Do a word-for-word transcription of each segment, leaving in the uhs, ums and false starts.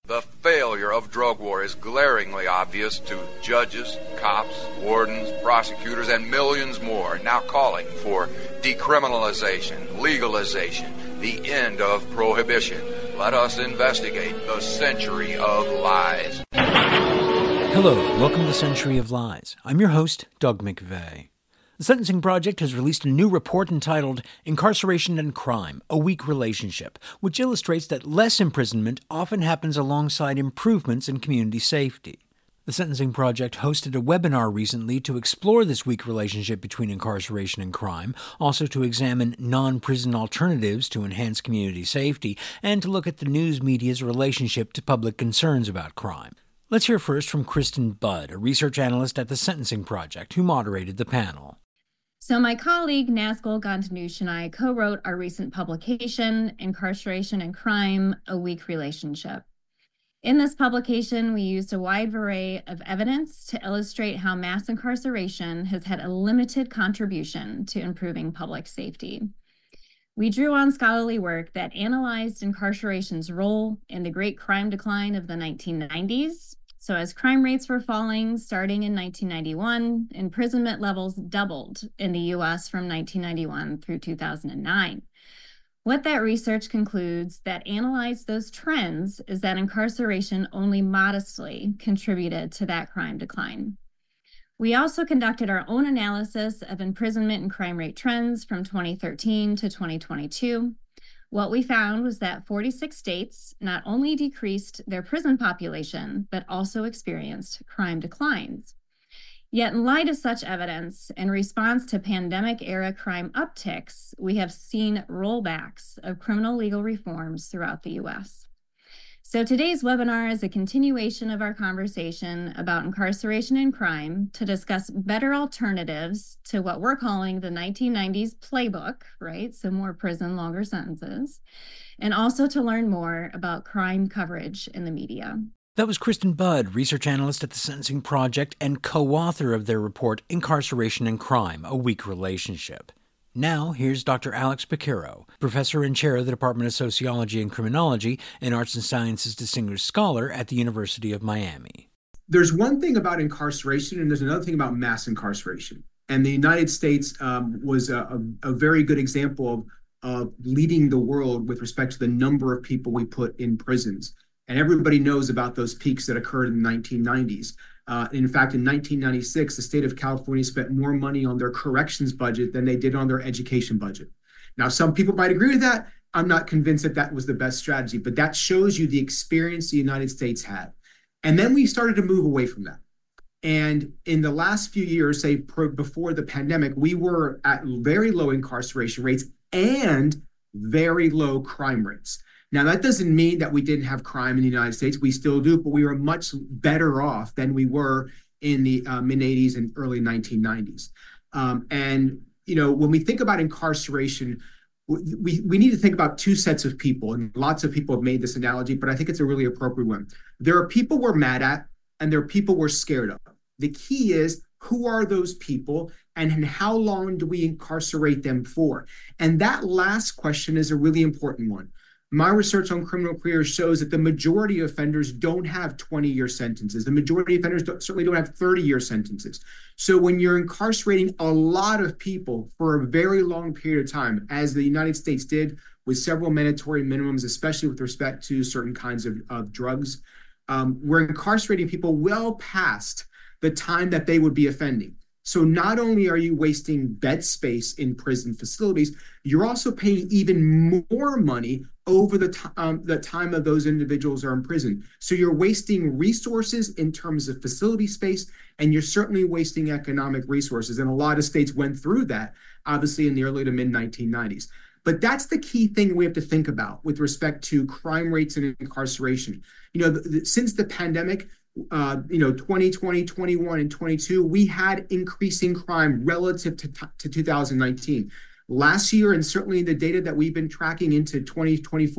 The failure of drug war is glaringly obvious to judges, cops, wardens, prosecutors, and millions more now calling for decriminalization, legalization, the end of prohibition. Let us investigate the century of lies. Hello, and welcome to Century of Lies. I'm your host, Doug McVeigh. The Sentencing Project has released a new report entitled Incarceration and Crime, A Weak Relationship, which illustrates that less imprisonment often happens alongside improvements in community safety. The Sentencing Project hosted a webinar recently to explore this weak relationship between incarceration and crime, also to examine non-prison alternatives to enhance community safety, and to look at the news media's relationship to public concerns about crime. Let's hear first from Kristen Budd, a research analyst at the Sentencing Project, who moderated the panel. So my colleague Nazgul Ghantanush and I co-wrote our recent publication, Incarceration and Crime, A Weak Relationship. In this publication, we used a wide array of evidence to illustrate how mass incarceration has had a limited contribution to improving public safety. We drew on scholarly work that analyzed incarceration's role in the great crime decline of the nineteen nineties. So as crime rates were falling starting in nineteen ninety-one, imprisonment levels doubled in the U S from nineteen ninety-one through two thousand nine. What that research concludes that analyzed those trends is that incarceration only modestly contributed to that crime decline. We also conducted our own analysis of imprisonment and crime rate trends from twenty thirteen to twenty twenty-two. What we found was that forty-six states not only decreased their prison population, but also experienced crime declines. Yet in light of such evidence, in response to pandemic-era crime upticks, we have seen rollbacks of criminal legal reforms throughout the U S. So today's webinar is a continuation of our conversation about incarceration and crime to discuss better alternatives to what we're calling the nineteen nineties playbook, right? So more prison, longer sentences, and also to learn more about crime coverage in the media. That was Kristen Budd, research analyst at the Sentencing Project and co-author of their report, Incarceration and Crime, A Weak Relationship. Now, here's Doctor Alex Piqueiro, professor and chair of the Department of Sociology and Criminology and Arts and Sciences Distinguished Scholar at the University of Miami. There's one thing about incarceration, and there's another thing about mass incarceration. And the United States um, was a, a, a very good example of, of leading the world with respect to the number of people we put in prisons. And everybody knows about those peaks that occurred in the nineteen nineties. Uh, in fact, in nineteen ninety-six, the state of California spent more money on their corrections budget than they did on their education budget. Now, some people might agree with that. I'm not convinced that that was the best strategy, but that shows you the experience the United States had. And then we started to move away from that. And in the last few years, say before the pandemic, we were at very low incarceration rates and very low crime rates. Now, that doesn't mean that we didn't have crime in the United States. We still do, but we were much better off than we were in the uh, mid-eighties and early nineteen nineties. Um, and, you know, when we think about incarceration, we, we need to think about two sets of people. And lots of people have made this analogy, but I think it's a really appropriate one. There are people we're mad at, and there are people we're scared of. The key is, who are those people, and how long do we incarcerate them for? And that last question is a really important one. My research on criminal careers shows that the majority of offenders don't have twenty-year sentences. The majority of offenders don't, certainly don't have thirty-year sentences. So when you're incarcerating a lot of people for a very long period of time, as the United States did with several mandatory minimums, especially with respect to certain kinds of, of drugs, um, we're incarcerating people well past the time that they would be offending. So not only are you wasting bed space in prison facilities, you're also paying even more money over the, t- um, the time of those individuals are in prison. So you're wasting resources in terms of facility space, and you're certainly wasting economic resources. And a lot of states went through that, obviously, in the early to mid nineteen nineties. But that's the key thing we have to think about with respect to crime rates and incarceration. You know, the, the, since the pandemic, uh, you know, twenty twenty, twenty-one, and twenty-two, we had increasing crime relative to, t- to two thousand nineteen. Last year, and certainly the data that we've been tracking into twenty twenty-four,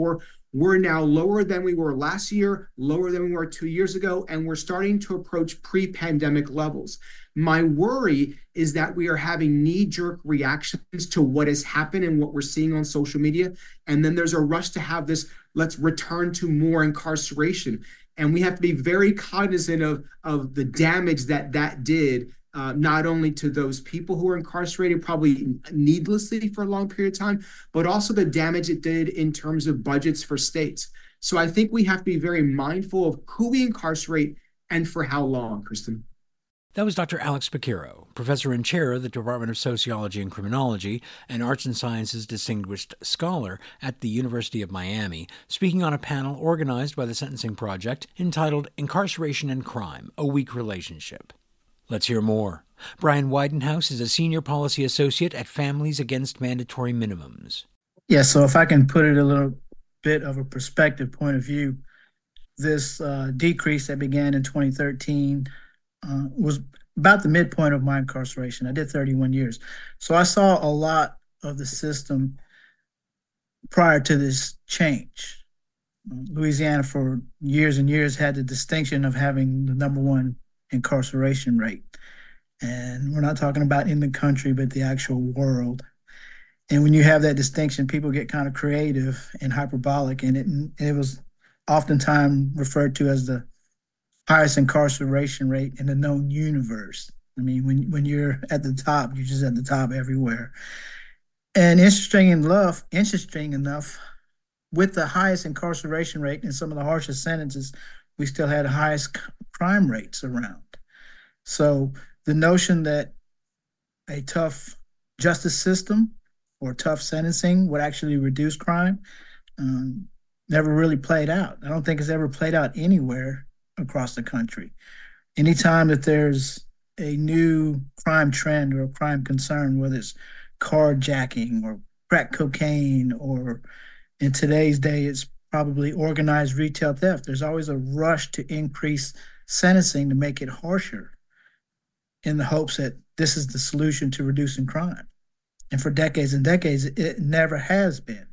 We're now lower than we were last year, lower than we were two years ago, and we're starting to approach pre-pandemic levels. My worry is that we are having knee-jerk reactions to what has happened and what we're seeing on social media. And then there's a rush to have this, let's return to more incarceration. And we have to be very cognizant of, of the damage that that did, uh, not only to those people who were incarcerated, probably needlessly for a long period of time, but also the damage it did in terms of budgets for states. So I think we have to be very mindful of who we incarcerate and for how long, Kristen. That was Doctor Alex Spicchio, professor and chair of the Department of Sociology and Criminology and Arts and Sciences Distinguished Scholar at the University of Miami, speaking on a panel organized by the Sentencing Project entitled Incarceration and Crime, A Weak Relationship. Let's hear more. Brian Widenhouse is a senior policy associate at Families Against Mandatory Minimums. Yeah, so if I can put it a little bit of a perspective point of view, this uh, decrease that began in twenty thirteen Uh, was about the midpoint of my incarceration. I did thirty-one years. So I saw a lot of the system prior to this change. Louisiana for years and years had the distinction of having the number one incarceration rate. And we're not talking about in the country, but the actual world. And when you have that distinction, people get kind of creative and hyperbolic. And it, it was oftentimes referred to as the highest incarceration rate in the known universe. I mean, when when you're at the top, you're just at the top everywhere. And interesting enough, interesting enough, with the highest incarceration rate and some of the harshest sentences, we still had the highest crime rates around. So the notion that a tough justice system or tough sentencing would actually reduce crime um, never really played out. I don't think it's ever played out anywhere across the country. Anytime that there's a new crime trend or a crime concern, whether it's carjacking or crack cocaine, or in today's day, it's probably organized retail theft, there's always a rush to increase sentencing to make it harsher in the hopes that this is the solution to reducing crime. And for decades and decades, it never has been.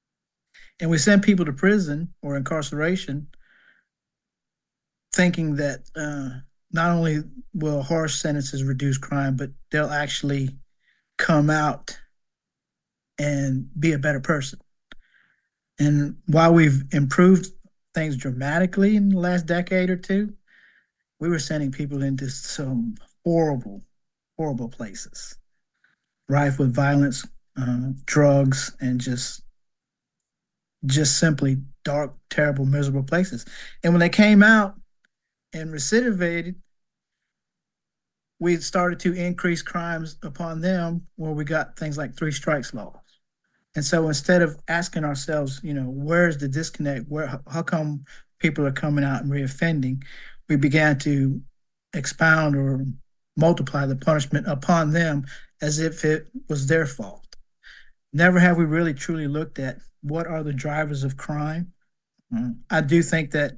And we send people to prison or incarceration thinking that uh, not only will harsh sentences reduce crime, but they'll actually come out and be a better person. And while we've improved things dramatically in the last decade or two, we were sending people into some horrible, horrible places, rife with violence, uh, drugs, and just, just simply dark, terrible, miserable places. And when they came out and recidivated, we started to increase crimes upon them where we got things like three strikes laws. And so instead of asking ourselves, you know, where's the disconnect? Where, how come people are coming out and reoffending? We began to expound or multiply the punishment upon them as if it was their fault. Never have we really truly looked at what are the drivers of crime. Uh, I do think that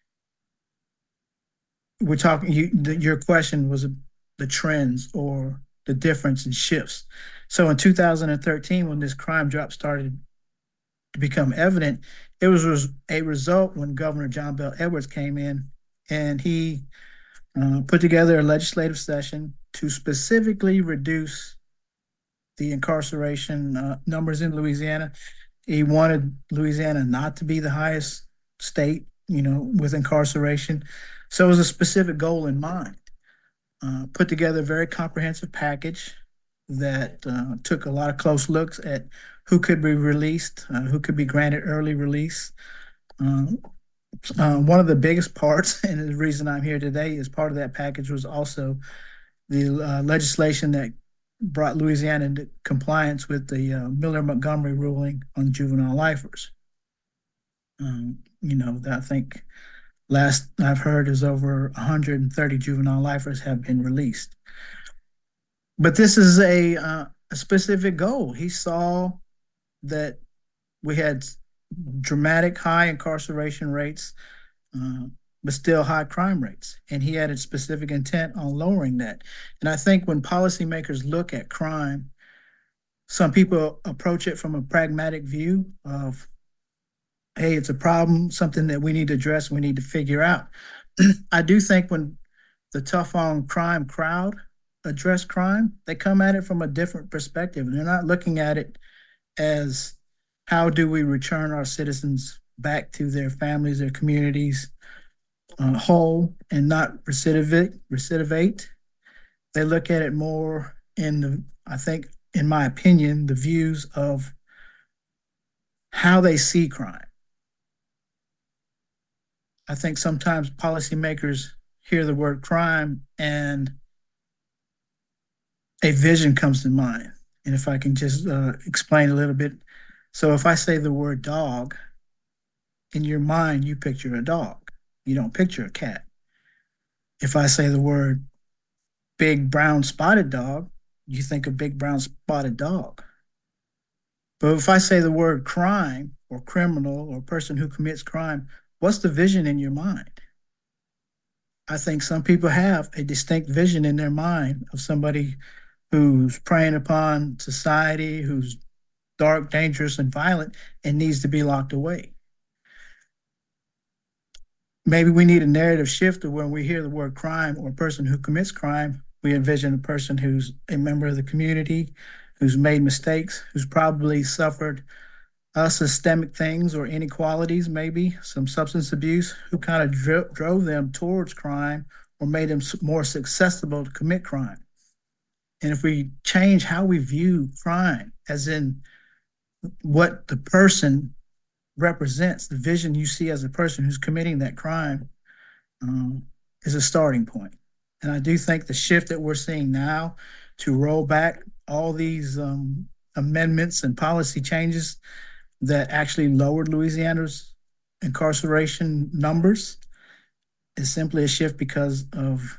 we're talking, you, the, your question was the trends or the difference in shifts. So in two thousand thirteen, when this crime drop started to become evident, it was a result when Governor John Bel Edwards came in and he uh, put together a legislative session to specifically reduce the incarceration uh, numbers in Louisiana. He wanted Louisiana not to be the highest state, you know, with incarceration. So it was a specific goal in mind. Uh, put together a very comprehensive package that uh, took a lot of close looks at who could be released, uh, who could be granted early release. Uh, uh, one of the biggest parts, and the reason I'm here today, is part of that package was also the uh, legislation that brought Louisiana into compliance with the uh, Miller-Montgomery ruling on juvenile lifers. Um, you know, I think last I've heard is over one hundred thirty juvenile lifers have been released. But this is a, uh, a specific goal. He saw that we had dramatic high incarceration rates, uh, but still high crime rates. And he had a specific intent on lowering that. And I think when policymakers look at crime, some people approach it from a pragmatic view of hey, it's a problem, something that we need to address, we need to figure out. I do think when the tough on crime crowd address crime, they come at it from a different perspective. They're not looking at it as how do we return our citizens back to their families, their communities, uh, whole and not recidivate, recidivate. They look at it more in the, I think, in my opinion, the views of how they see crime. I think sometimes policymakers hear the word crime and a vision comes to mind. And if I can just uh, explain a little bit. So if I say the word dog, in your mind, you picture a dog. You don't picture a cat. If I say the word big brown spotted dog, you think of big brown spotted dog. But if I say the word crime or criminal or person who commits crime, what's the vision in your mind? I think some people have a distinct vision in their mind of somebody who's preying upon society, who's dark, dangerous, and violent, and needs to be locked away. Maybe we need a narrative shift of when we hear the word crime or person who commits crime, we envision a person who's a member of the community, who's made mistakes, who's probably suffered uh, systemic things or inequalities, maybe some substance abuse, who kind of dro- drove them towards crime or made them more susceptible to commit crime. And if we change how we view crime, as in what the person represents, the vision you see as a person who's committing that crime, um, is a starting point. And I do think the shift that we're seeing now to roll back all these um, amendments and policy changes that actually lowered Louisiana's incarceration numbers is simply a shift because of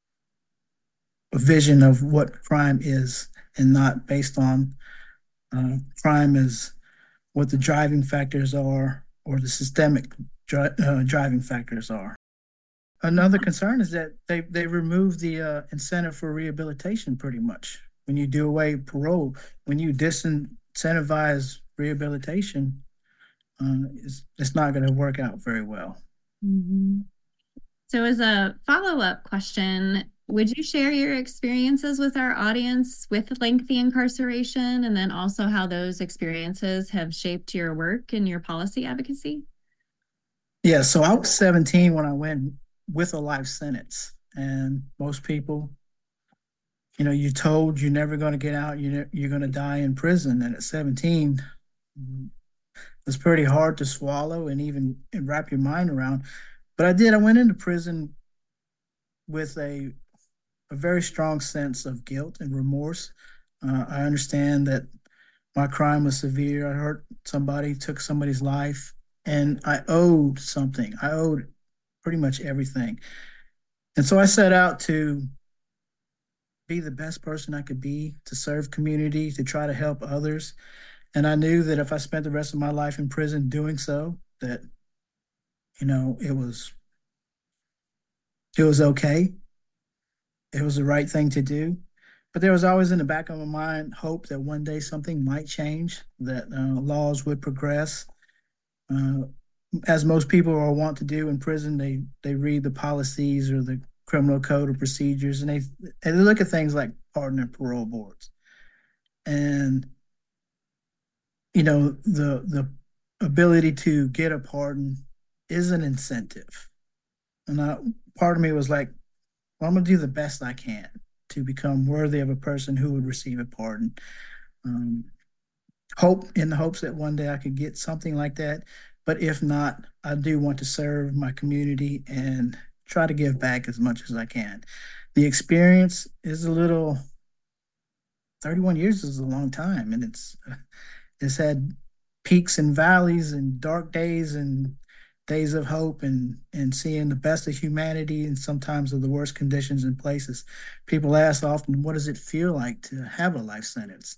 a vision of what crime is, and not based on uh, crime as what the driving factors are or the systemic dri- uh, driving factors are. Another concern is that they, they remove the uh, incentive for rehabilitation pretty much. When you do away parole, when you disincentivize rehabilitation, uh, it's, it's not going to work out very well. Mm-hmm. So as a follow-up question, would you share your experiences with our audience with lengthy incarceration, and then also how those experiences have shaped your work and your policy advocacy? Yeah, so I was seventeen when I went with a life sentence, and most people, you know, you're told you're never going to get out, you're, you're going to die in prison. And at seventeen, it's pretty hard to swallow and even and wrap your mind around. But I did. I went into prison with a a very strong sense of guilt and remorse. Uh, I understand that my crime was severe. I hurt somebody, took somebody's life, and I owed something. I owed pretty much everything. And so I set out to be the best person I could be, to serve community, to try to help others. And I knew that if I spent the rest of my life in prison doing so, that, you know, it was it was okay. It was the right thing to do. But there was always in the back of my mind hope that one day something might change, that uh, laws would progress. Uh, as most people are wont to do in prison, they they read the policies or the criminal code of procedures, and they, and they look at things like pardon and parole boards. And, you know, the the ability to get a pardon is an incentive. And I, part of me was like, well, I'm going to do the best I can to become worthy of a person who would receive a pardon. Um, hope in the hopes that one day I could get something like that. But if not, I do want to serve my community and try to give back as much as I can. The experience is a little, thirty-one years is a long time, and it's it's had peaks and valleys and dark days and days of hope, and and seeing the best of humanity and sometimes of the worst conditions and places. People ask often, what does it feel like to have a life sentence?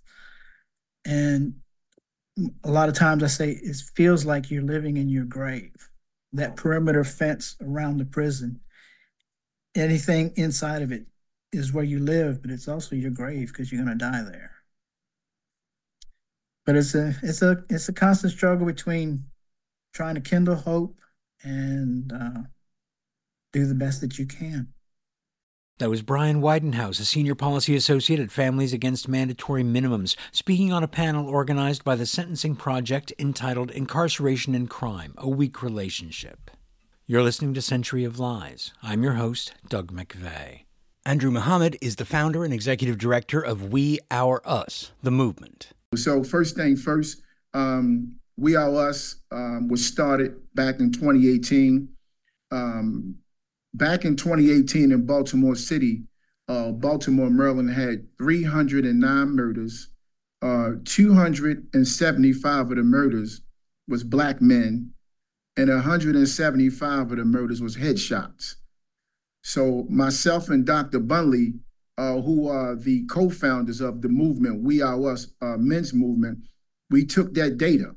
And a lot of times I say it feels like you're living in your grave. That perimeter fence around the prison, anything inside of it is where you live, but it's also your grave because you're going to die there. But it's a it's a it's a constant struggle between trying to kindle hope and uh, do the best that you can. That was Brian Widenhouse, a senior policy associate at Families Against Mandatory Minimums, speaking on a panel organized by the Sentencing Project entitled Incarceration and Crime, A Weak Relationship. You're listening to Century of Lies. I'm your host, Doug McVeigh. Andrew Muhammad is the founder and executive director of We, Our, Us, the movement. So first thing first, um, We, Our, Us um, was started back in twenty eighteen. Um, Back in twenty eighteen in Baltimore City, uh, Baltimore, Maryland had three hundred nine murders. Uh, two hundred seventy-five of the murders was Black men, and one hundred seventy-five of the murders was headshots. So myself and Doctor Bunley, uh, who are the co-founders of the movement, We Our Us uh, men's movement, we took that data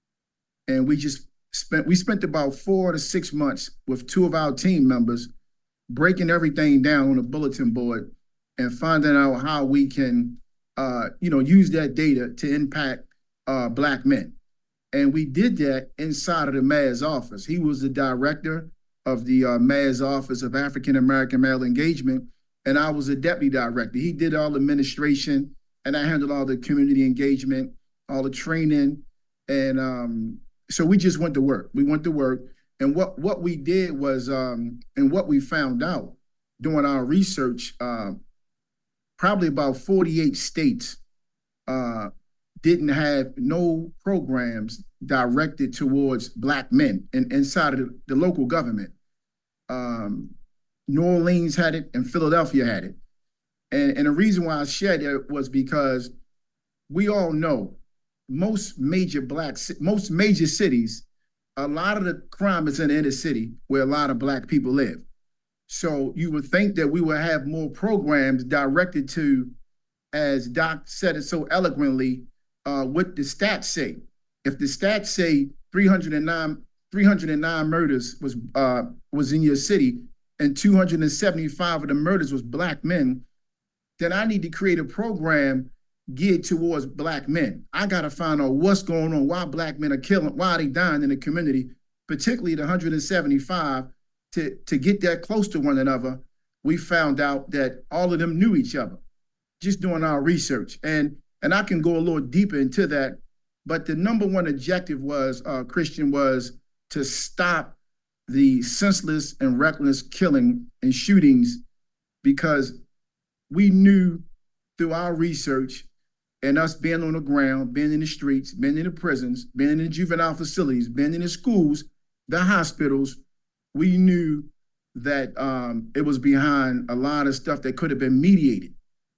and we just Spent we spent about four to six months with two of our team members breaking everything down on a bulletin board and finding out how we can, uh, you know, use that data to impact uh, Black men. And we did that inside of the mayor's office. He was the director of the uh, mayor's office of African American male engagement, and I was a deputy director. He did all administration, and I handled all the community engagement, all the training, and um, So we just went to work. We went to work. And what, what we did was, um, and what we found out doing our research, uh, probably about forty-eight states uh, didn't have no programs directed towards Black men in, inside of the, the local government. Um, New Orleans had it and Philadelphia had it. And, and the reason why I shared it was because we all know most major black, most major cities, a lot of the crime is in the inner city where a lot of Black people live. So you would think that we would have more programs directed to, as Doc said it so eloquently, uh, what the stats say. If the stats say three hundred nine, three hundred nine murders was uh, was in your city and two hundred seventy-five of the murders was Black men, then I need to create a program geared towards Black men. I got to find out what's going on, why Black men are killing, why are they dying in the community, particularly the one hundred seventy-five, to, to get that close to one another. We found out that all of them knew each other, just doing our research. And, and I can go a little deeper into that, but the number one objective was, uh, Christian, was to stop the senseless and reckless killing and shootings, because we knew through our research and us being on the ground, being in the streets, being in the prisons, being in the juvenile facilities, being in the schools, the hospitals, we knew that um, it was behind a lot of stuff that could have been mediated.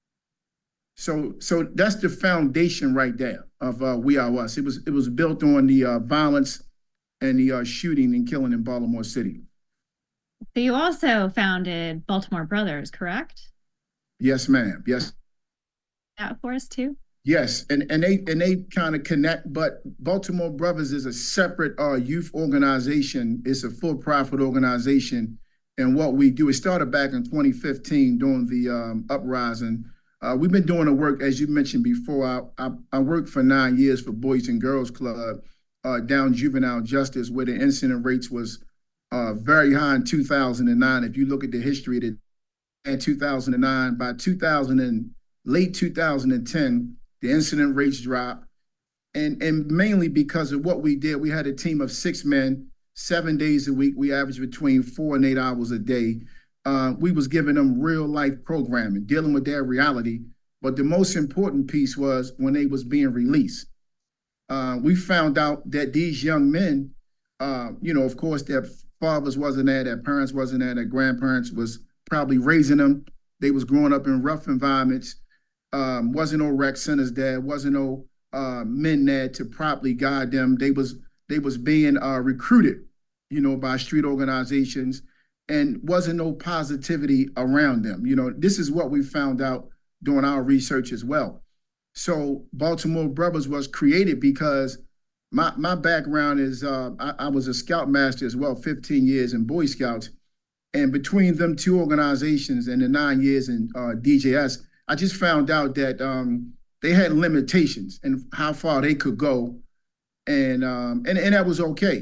So, so that's the foundation right there of uh, We Are Us. It was it was built on the uh, violence and the uh, shooting and killing in Baltimore City. So you also founded Baltimore Brothers, correct? Yes, ma'am. Yes. That for us too. Yes, and, and they and they kind of connect, but Baltimore Brothers is a separate uh, youth organization. It's a for-profit organization, and what we do, it started back in twenty fifteen during the um, uprising. Uh, we've been doing the work, as you mentioned before. I, I, I worked for nine years for Boys and Girls Club uh, down juvenile justice, where the incident rates was uh, very high in two thousand nine. If you look at the history of the, in two thousand nine, by two thousand and late two thousand ten, the incident rates dropped, and, and mainly because of what we did. We had a team of six men, seven days a week. We averaged between four and eight hours a day. Uh, we was giving them real life programming, dealing with their reality. But the most important piece was when they was being released. Uh, we found out that these young men, uh, you know, of course, their fathers wasn't there, their parents wasn't there, their grandparents was probably raising them. They was growing up in rough environments. Um, wasn't no rec centers there, wasn't no uh, men there to properly guide them. They was they was being uh, recruited, you know, by street organizations, and wasn't no positivity around them. You know, this is what we found out doing our research as well. So Baltimore Brothers was created because my my background is uh, I, I was a scoutmaster as well, fifteen years in Boy Scouts, and between them two organizations and the nine years in uh, D J S, I just found out that um, they had limitations and how far they could go, and um, and and that was okay.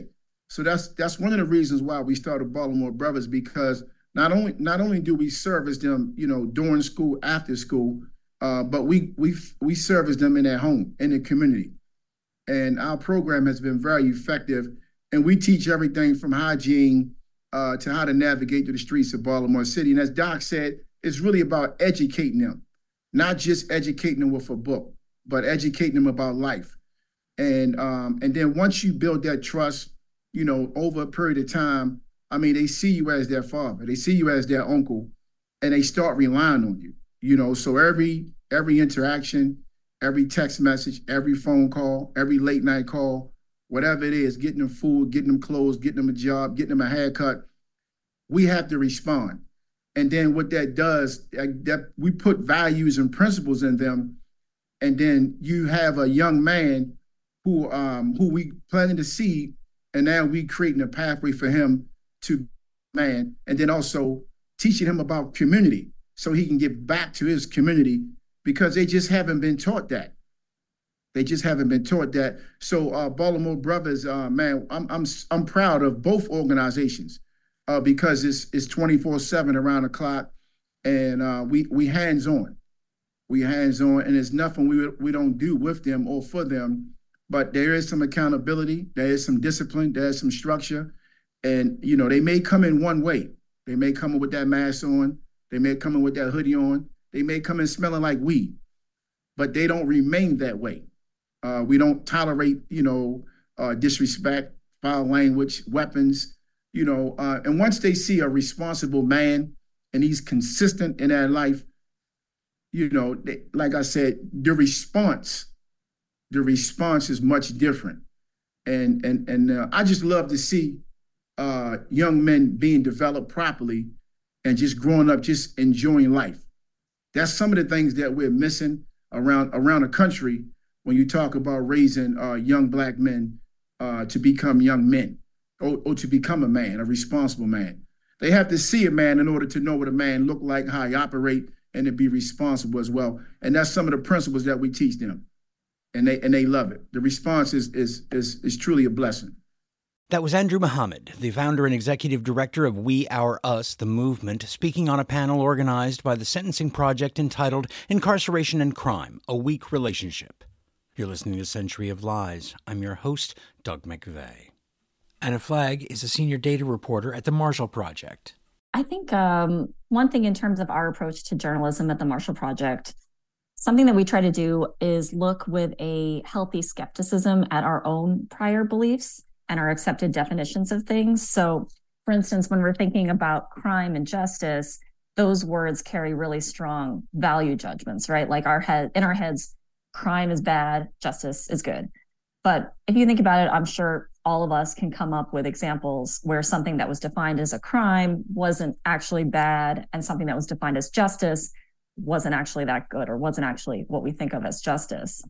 So that's that's one of the reasons why we started Baltimore Brothers, because not only not only do we service them, you know, during school, after school, uh, but we we we service them in their home, in the community. And our program has been very effective. And we teach everything from hygiene uh, to how to navigate through the streets of Baltimore City. And as Doc said, it's really about educating them, not just educating them with a book, but educating them about life. And um, and then once you build that trust, you know, over a period of time, I mean, they see you as their father, they see you as their uncle, and they start relying on you, you know. So every every interaction, every text message, every phone call, every late night call, whatever it is, getting them food, getting them clothes, getting them a job, getting them a haircut, we have to respond. And then what that does, that we put values and principles in them, and then you have a young man who um, who we planting to see, and now we creating a pathway for him to man, and then also teaching him about community so he can give back to his community, because they just haven't been taught that. They just haven't been taught that. So uh, Baltimore Brothers, uh, man, I'm I'm I'm proud of both organizations uh, because it's it's twenty-four seven around the clock, and uh, we we hands on, we hands on, and there's nothing we we don't do with them or for them. But there is some accountability, there is some discipline, there is some structure, and you know they may come in one way. They may come in with that mask on, they may come in with that hoodie on, they may come in smelling like weed, but they don't remain that way. Uh, we don't tolerate, you know, uh, disrespect, foul language, weapons, you know. Uh, and once they see a responsible man and he's consistent in their life, you know, they, like I said, the response, the response is much different. And and and uh, I just love to see uh, young men being developed properly and just growing up, just enjoying life. That's some of the things that we're missing around around the country when you talk about raising uh, young Black men uh, to become young men, or, or to become a man, a responsible man. They have to see a man in order to know what a man look like, how he operate, and to be responsible as well. And that's some of the principles that we teach them, and they and they love it. The response is is is is truly a blessing. That was Andrew Muhammad, the founder and executive director of We, Our, Us, the movement, speaking on a panel organized by the Sentencing Project entitled Incarceration and Crime, A Weak Relationship. You're listening to Century of Lies. I'm your host, Doug McVeigh. Anna Flagg is a senior data reporter at the Marshall Project. I think um, one thing in terms of our approach to journalism at the Marshall Project, something that we try to do is look with a healthy skepticism at our own prior beliefs and our accepted definitions of things. So, for instance, when we're thinking about crime and justice, those words carry really strong value judgments, right? Like our head in our heads, crime is bad, justice is good. But if you think about it, I'm sure all of us can come up with examples where something that was defined as a crime wasn't actually bad, and something that was defined as justice wasn't actually that good, or wasn't actually what we think of as justice.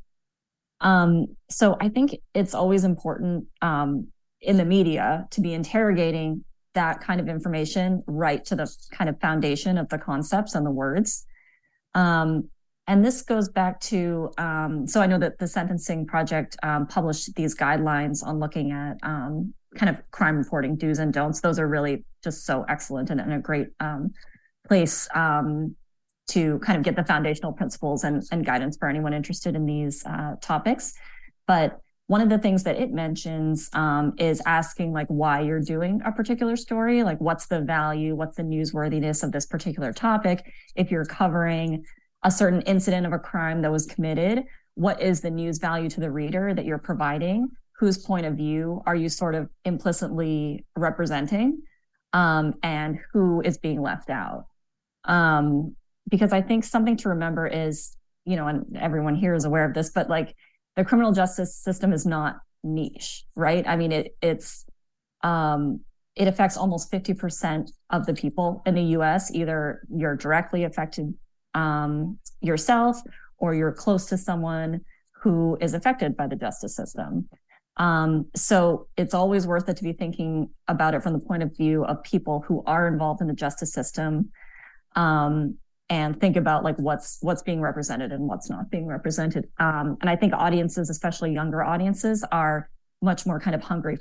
Um, so I think it's always important um, in the media to be interrogating that kind of information right to the kind of foundation of the concepts and the words. Um, and this goes back to, um, so I know that the Sentencing Project um, published these guidelines on looking at um, kind of crime reporting do's and don'ts. Those are really just so excellent and, and a great um, place um, to kind of get the foundational principles and, and guidance for anyone interested in these uh, topics. But one of the things that it mentions um, is asking like why you're doing a particular story, like what's the value, what's the newsworthiness of this particular topic. If you're covering a certain incident of a crime that was committed, what is the news value to the reader that you're providing? Whose point of view are you sort of implicitly representing? Um, and who is being left out? Um, Because I think something to remember is, you know, and everyone here is aware of this, but like the criminal justice system is not niche, right? I mean, it it's um, it affects almost fifty percent of the people in the U S. Either you're directly affected um, yourself, or you're close to someone who is affected by the justice system. Um, so it's always worth it to be thinking about it from the point of view of people who are involved in the justice system. Um, and think about like what's what's being represented and what's not being represented. Um, and I think audiences, especially younger audiences, are much more kind of hungry for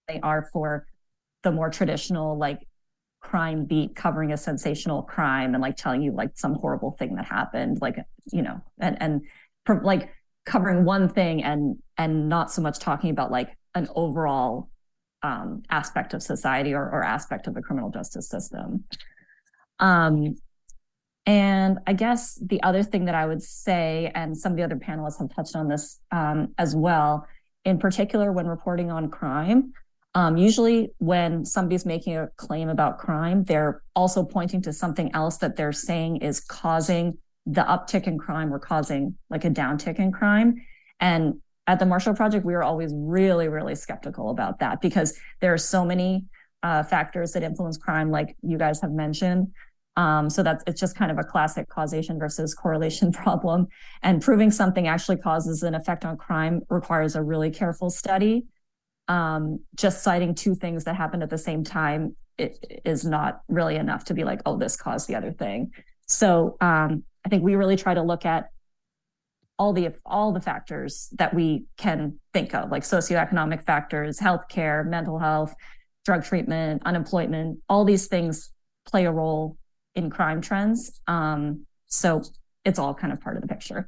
they are for the more traditional, like, crime beat covering a sensational crime and like telling you like some horrible thing that happened, like, you know, and, and like covering one thing and, and not so much talking about like an overall um, aspect of society or, or aspect of the criminal justice system. Um, and I guess the other thing that I would say, and some of the other panelists have touched on this um, as well, in particular when reporting on crime, um, usually when somebody's making a claim about crime, they're also pointing to something else that they're saying is causing the uptick in crime or causing like a downtick in crime. And at the Marshall Project, we were always really, really skeptical about that because there are so many uh, factors that influence crime, like you guys have mentioned. Um, so that's, it's just kind of a classic causation versus correlation problem. And proving something actually causes an effect on crime requires a really careful study. Um, just citing two things that happened at the same time it is not really enough to be like, oh, this caused the other thing. So um, I think we really try to look at all the all the factors that we can think of, like socioeconomic factors, healthcare, mental health, drug treatment, unemployment. All these things play a role in crime trends. Um, so it's all kind of part of the picture.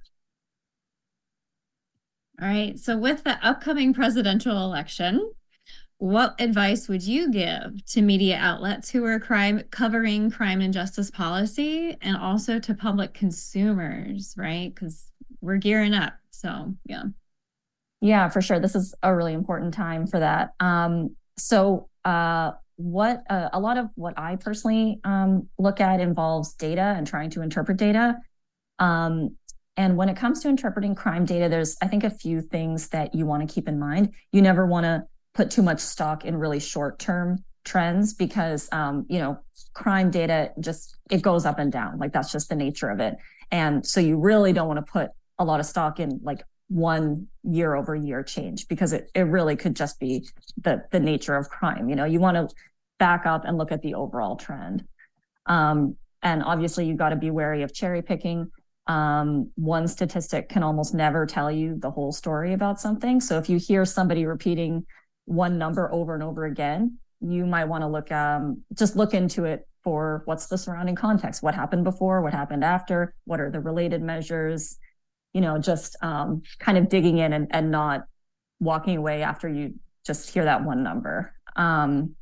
All right. So with the upcoming presidential election, what advice would you give to media outlets who are crime covering crime and justice policy, and also to public consumers, right? Because we're gearing up. So, yeah. Yeah, for sure. This is a really important time for that. Um, so uh, what uh, a lot of what I personally um, look at involves data and trying to interpret data. Um, and when it comes to interpreting crime data, there's, I think, a few things that you want to keep in mind. You never want to put too much stock in really short-term trends because, um, you know, crime data just, it goes up and down. Like that's just the nature of it. And so you really don't want to put a lot of stock in like one year over year change because it, it really could just be the, the nature of crime. You know, you want to back up and look at the overall trend. Um, and obviously you've got to be wary of cherry picking. Um, one statistic can almost never tell you the whole story about something. So if you hear somebody repeating one number over and over again, you might want to look, um, just look into it for what's the surrounding context, what happened before, what happened after, what are the related measures, you know, just um, kind of digging in and, and not walking away after you just hear that one number. Um,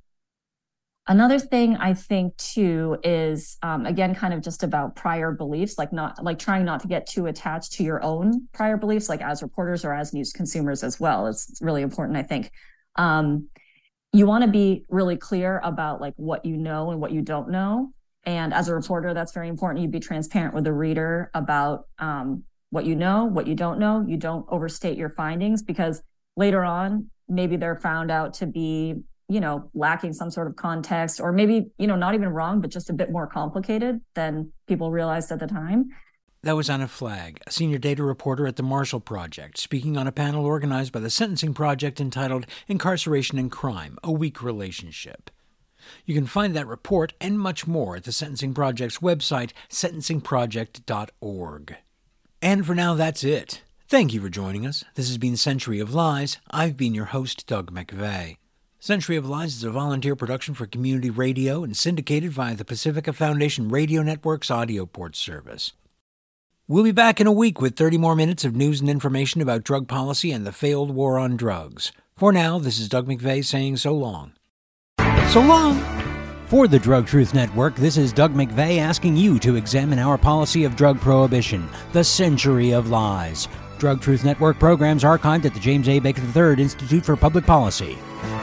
another thing I think too is, um, again, kind of just about prior beliefs, like not like trying not to get too attached to your own prior beliefs, like as reporters or as news consumers as well. It's really important, I think. Um, you want to be really clear about like what you know and what you don't know. And as a reporter, that's very important. You be transparent with the reader about um, what you know, what you don't know. You don't overstate your findings because later on, maybe they're found out to be, you know, lacking some sort of context or maybe, you know, not even wrong, but just a bit more complicated than people realized at the time. That was Anna Flagg, a senior data reporter at the Marshall Project, speaking on a panel organized by the Sentencing Project entitled Incarceration and Crime, A Weak Relationship. You can find that report and much more at the Sentencing Project's website, sentencing project dot org. And for now, that's it. Thank you for joining us. This has been Century of Lies. I've been your host, Doug McVeigh. Century of Lies is a volunteer production for community radio and syndicated via the Pacifica Foundation Radio Network's audio port service. We'll be back in a week with thirty more minutes of news and information about drug policy and the failed war on drugs. For now, this is Doug McVeigh saying so long. So long! For the Drug Truth Network, this is Doug McVeigh asking you to examine our policy of drug prohibition, the Century of Lies. Drug Truth Network programs archived at the James A. Baker the third Institute for Public Policy.